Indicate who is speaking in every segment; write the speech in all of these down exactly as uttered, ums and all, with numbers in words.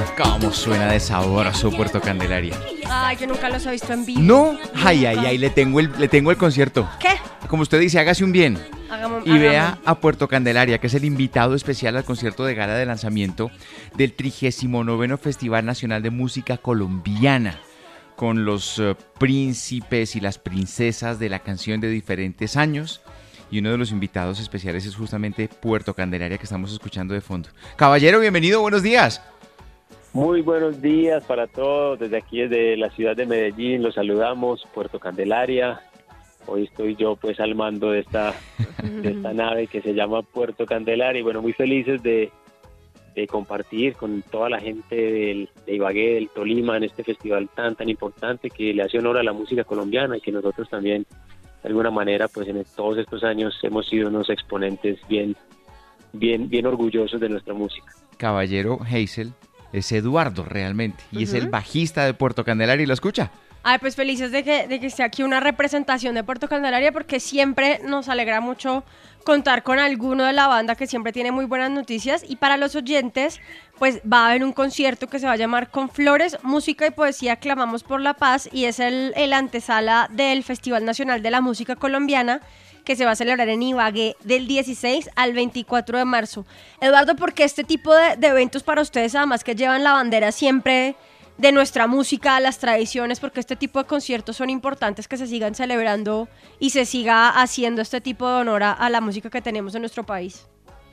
Speaker 1: ¿Cómo suena de sabroso Puerto Candelaria?
Speaker 2: Ay, yo nunca los he visto en vivo.
Speaker 1: ¿No? Ay, ay, ay, le tengo el, le tengo el concierto.
Speaker 2: ¿Qué?
Speaker 1: Como usted dice, hágase un bien.
Speaker 2: Hagamos,
Speaker 1: Y vea a Puerto Candelaria, que es el invitado especial al concierto de gala de lanzamiento del trigésimo noveno Festival Nacional de Música Colombiana, con los uh, príncipes y las princesas de la canción de diferentes años. Y uno de los invitados especiales es justamente Puerto Candelaria, que estamos escuchando de fondo. Caballero, bienvenido, buenos días.
Speaker 3: Muy buenos días para todos. Desde aquí, desde la ciudad de Medellín, los saludamos, Puerto Candelaria. Hoy estoy yo pues al mando de esta, de esta nave que se llama Puerto Candelaria. Y bueno, muy felices de, de compartir con toda la gente del, de Ibagué, del Tolima, en este festival tan, tan importante que le hace honor a la música colombiana y que nosotros también, de alguna manera, pues en todos estos años hemos sido unos exponentes bien, bien, bien orgullosos de nuestra música.
Speaker 1: Caballero Hazel es Eduardo realmente, y uh-huh. es el bajista de Puerto Candelaria, ¿y lo escucha?
Speaker 2: Ay, pues felices de que, de que esté aquí una representación de Puerto Candelaria, porque siempre nos alegra mucho contar con alguno de la banda que siempre tiene muy buenas noticias. Y para los oyentes, pues va a haber un concierto que se va a llamar Con Flores, Música y Poesía Clamamos por la Paz, y es el, el antesala del Festival Nacional de la Música Colombiana, que se va a celebrar en Ibagué del dieciséis al veinticuatro de marzo. Eduardo, ¿por qué este tipo de, de eventos para ustedes, además que llevan la bandera siempre de nuestra música, las tradiciones, porque este tipo de conciertos son importantes que se sigan celebrando y se siga haciendo este tipo de honor a, a la música que tenemos en nuestro país?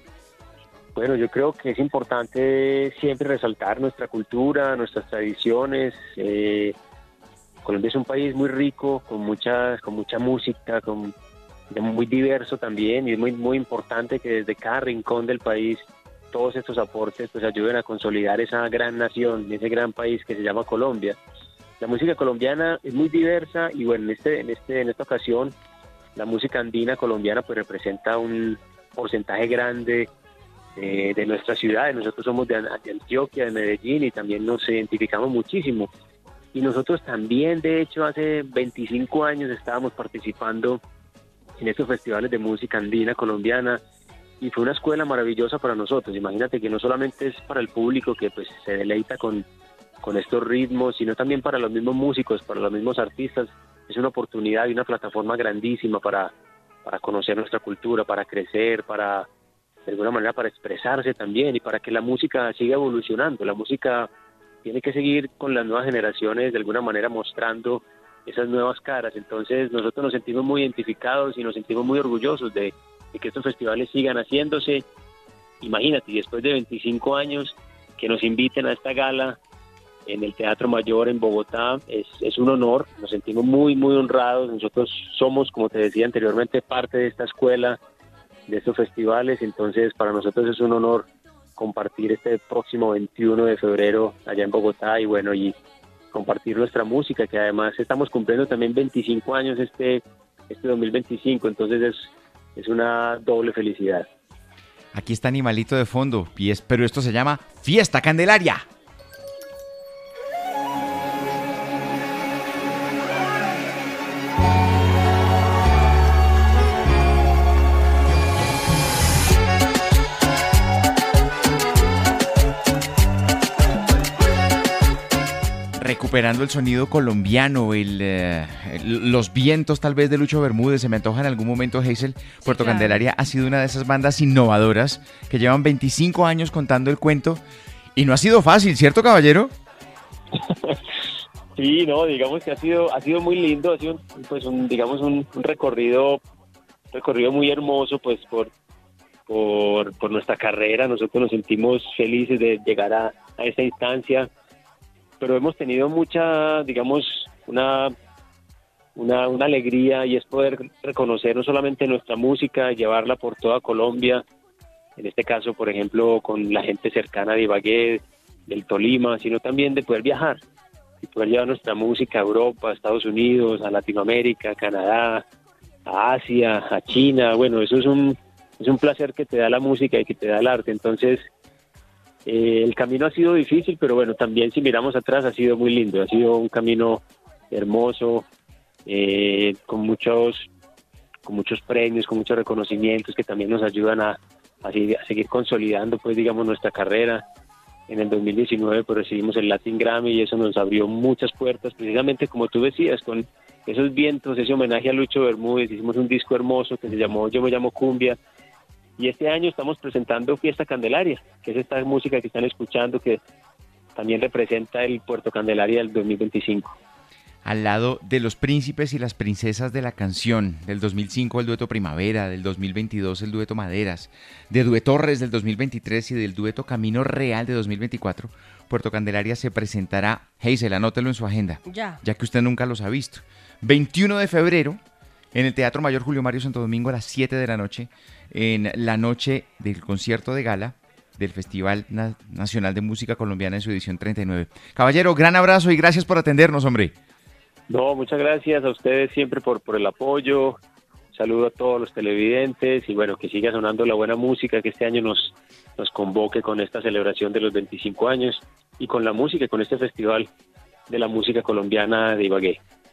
Speaker 3: Bueno, yo creo que es importante siempre resaltar nuestra cultura, nuestras tradiciones. Eh, Colombia es un país muy rico, con muchas, con mucha música, con, muy diverso también, y es muy, muy importante que desde cada rincón del país todos estos aportes pues ayuden a consolidar esa gran nación, ese gran país que se llama Colombia. La música colombiana es muy diversa y bueno, en este, en este, en esta ocasión la música andina colombiana pues representa un porcentaje grande eh, de nuestra ciudad. Nosotros somos de, de Antioquia, de Medellín, y también nos identificamos muchísimo. Y nosotros también, de hecho, hace veinticinco años estábamos participando en estos festivales de música andina colombiana. Y fue una escuela maravillosa para nosotros. Imagínate que no solamente es para el público que pues se deleita con, con estos ritmos, sino también para los mismos músicos, para los mismos artistas. Es una oportunidad y una plataforma grandísima para, para conocer nuestra cultura, para crecer, para, de alguna manera, para expresarse también y para que la música siga evolucionando. La música tiene que seguir con las nuevas generaciones, de alguna manera mostrando esas nuevas caras. Entonces nosotros nos sentimos muy identificados y nos sentimos muy orgullosos de de que estos festivales sigan haciéndose. Imagínate, después de veinticinco años, que nos inviten a esta gala en el Teatro Mayor en Bogotá, es, es un honor, nos sentimos muy, muy honrados. Nosotros somos, como te decía anteriormente, parte de esta escuela, de estos festivales, entonces para nosotros es un honor compartir este próximo veintiuno de febrero allá en Bogotá, y bueno, y compartir nuestra música, que además estamos cumpliendo también veinticinco años este, este dos mil veinticinco, entonces es Es una doble felicidad.
Speaker 1: Aquí está Animalito de fondo, y es, pero esto se llama Fiesta Candelaria. Recuperando el sonido colombiano, el, eh, el, los vientos tal vez de Lucho Bermúdez, se me antoja en algún momento, Hazel. Puerto sí, claro. Candelaria ha sido una de esas bandas innovadoras que llevan veinticinco años contando el cuento, y no ha sido fácil, ¿cierto, caballero?
Speaker 3: Sí, no, digamos que ha sido ha sido muy lindo, ha sido pues un digamos un, un recorrido recorrido muy hermoso pues por por por nuestra carrera. Nosotros nos sentimos felices de llegar a, a esta instancia, pero hemos tenido mucha, digamos, una, una, una alegría, y es poder reconocer no solamente nuestra música, llevarla por toda Colombia, en este caso, por ejemplo, con la gente cercana de Ibagué, del Tolima, sino también de poder viajar, y poder llevar nuestra música a Europa, a Estados Unidos, a Latinoamérica, a Canadá, a Asia, a China. Bueno, eso es un, es un placer que te da la música y que te da el arte. Entonces, Eh, el camino ha sido difícil, pero bueno, también si miramos atrás ha sido muy lindo, ha sido un camino hermoso, eh, con muchos con muchos premios, con muchos reconocimientos que también nos ayudan a, a, seguir, a seguir consolidando pues digamos nuestra carrera. En el dos mil diecinueve pues recibimos el Latin Grammy y eso nos abrió muchas puertas, precisamente como tú decías, con esos vientos, ese homenaje a Lucho Bermúdez. Hicimos un disco hermoso que se llamó Yo me llamo Cumbia, y este año estamos presentando Fiesta Candelaria, que es esta música que están escuchando, que también representa el Puerto Candelaria del dos mil veinticinco.
Speaker 1: Al lado de los príncipes y las princesas de la canción, del dos mil cinco el dueto Primavera, del dos mil veintidós el dueto Maderas, de Duetorres del dos mil veintitrés y del dueto Camino Real de dos mil veinticuatro, Puerto Candelaria se presentará, Hazel, anótelo en su agenda,
Speaker 2: Ya.
Speaker 1: ya que usted nunca los ha visto, veintiuno de febrero, en el Teatro Mayor Julio Mario Santo Domingo a las siete de la noche, en la noche del concierto de gala del Festival Na- Nacional de Música Colombiana en su edición treinta y nueve. Caballero, gran abrazo y gracias por atendernos, hombre.
Speaker 3: No, muchas gracias a ustedes siempre por, por el apoyo. Saludo a todos los televidentes y bueno, que siga sonando la buena música, que este año nos, nos convoque con esta celebración de los veinticinco años y con la música, con este festival de la música colombiana de Ibagué.